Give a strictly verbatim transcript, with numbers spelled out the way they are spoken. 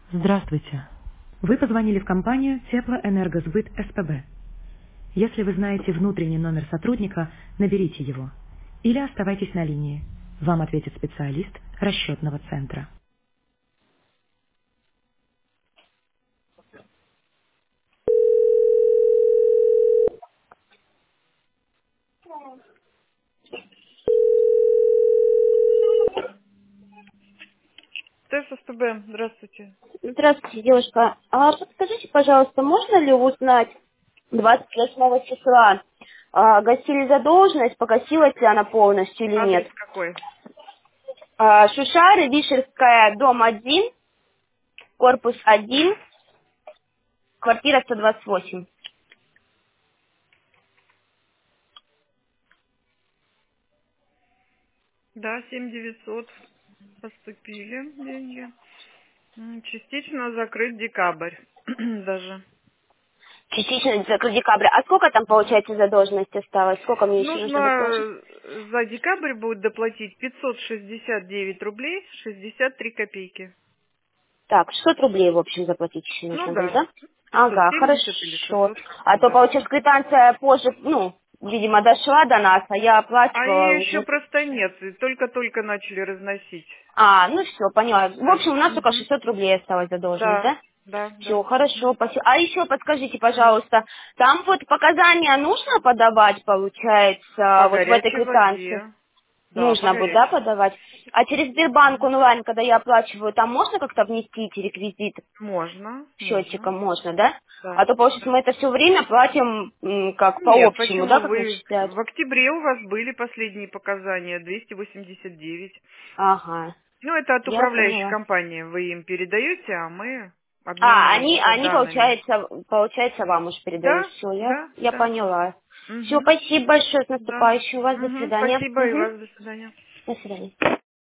Здравствуйте. Вы позвонили в компанию Теплоэнергосбыт СПБ. Если вы знаете внутренний номер сотрудника, наберите его. Или оставайтесь на линии. Вам ответит специалист расчетного центра. ТЭС СПБ, здравствуйте. Здравствуйте, девушка. А подскажите, пожалуйста, можно ли узнать двадцать восьмого числа, а, гасили задолженность, погасилась ли она полностью или Адрес нет? какой? А, Шушары, Вишерская, дом один, корпус один, квартира сто двадцать восемь. Да, семь девятьсот поступили деньги. М, Частично закрыт декабрь даже. Частично закрыт декабрь. А сколько там, получается, задолженность осталось? Сколько мне еще Нужно нужно доплатить? э, за декабрь будет доплатить пятьсот шестьдесят девять рублей шестьдесят три копейки. Так, шестьсот рублей, в общем, заплатить еще Ну нужно будет, да, да? пятьсот Ага, семьдесят или хорошо. шестьсот, А то, да. получается, квитанция позже, ну, видимо, дошла до нас, а я А ее оплачивала еще уже. просто нет, и только-только начали разносить. А, ну все, поняла. В Да. общем, у нас только Мгм. шестьсот рублей осталось задолженность, Да, да? да, Все, да. хорошо, спасибо. А еще подскажите, Мгм. пожалуйста, там вот показания нужно подавать, По получается, вот в этой горячей квитанции? воде. Да, по Нужно будет, да, горячей. подавать? А через Сбербанк онлайн, когда я оплачиваю, там можно как-то внести эти реквизиты? Можно, можно. Счетчиком можно, да? Да. А то, получается, мы это все время платим м, как по Нет, общему, да, почему как вы... начисляют? В октябре у вас были последние показания, двести восемьдесят девять. Ага, Ну, это от я управляющей поняла. компании. Вы им передаете, а мы А, они, обмениваемся они, данными. получается, получается, вам уже передают. Да, Все, я, да, я да. поняла. Все, Угу. спасибо большое, с Да. наступающим вас, до Угу. свидания. Спасибо и Мгм. вас. До свидания. До свидания.